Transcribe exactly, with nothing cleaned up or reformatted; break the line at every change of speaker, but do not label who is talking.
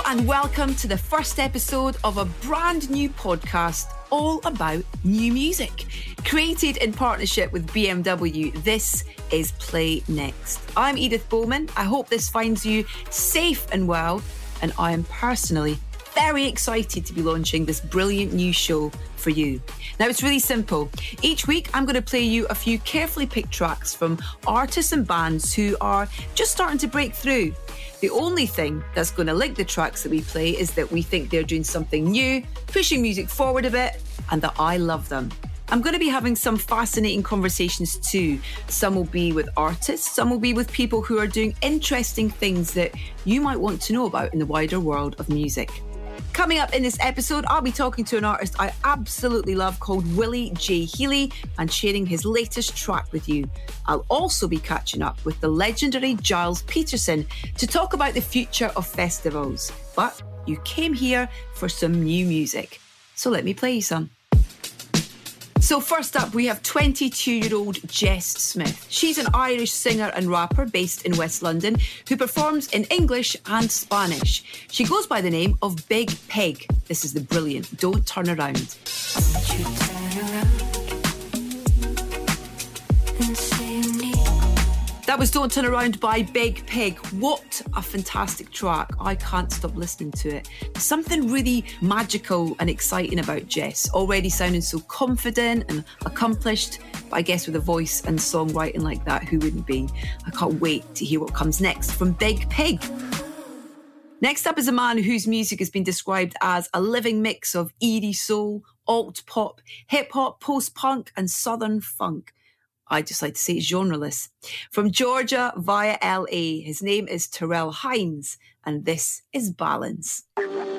and welcome to the first episode of a brand new podcast all about new music. Created in partnership with B M W, this is Play Next. I'm Edith Bowman. I hope this finds you safe and well, and I am personally very excited to be launching this brilliant new show for you. Now, it's really simple. Each week, I'm going to play you a few carefully picked tracks from artists and bands who are just starting to break through. The only thing that's going to link the tracks that we play is that we think they're doing something new, pushing music forward a bit, and that I love them. I'm going to be having some fascinating conversations too. Some will be with artists, some will be with people who are doing interesting things that you might want to know about in the wider world of music. Coming up in this episode, I'll be talking to an artist I absolutely love called Willie J. Healy and sharing his latest track with you. I'll also be catching up with the legendary Gilles Peterson to talk about the future of festivals. But you came here for some new music, so let me play you some. So first up, we have twenty-two-year-old Jess Smith. She's an Irish singer and rapper based in West London who performs in English and Spanish. She goes by the name of Big Pig. This is the brilliant Don't Turn Around. Don't you turn around and say you need. That was Don't Turn Around by Big Pig. What a fantastic track. I can't stop listening to it. Something really magical and exciting about Jess. Already sounding so confident and accomplished. But I guess with a voice and songwriting like that, who wouldn't be? I can't wait to hear what comes next from Big Pig. Next up is a man whose music has been described as a living mix of eerie soul, alt-pop, hip-hop, post-punk and southern funk. I just like to say it's genreless. From Georgia via L A, his name is Terrell Hines, and this is Balance.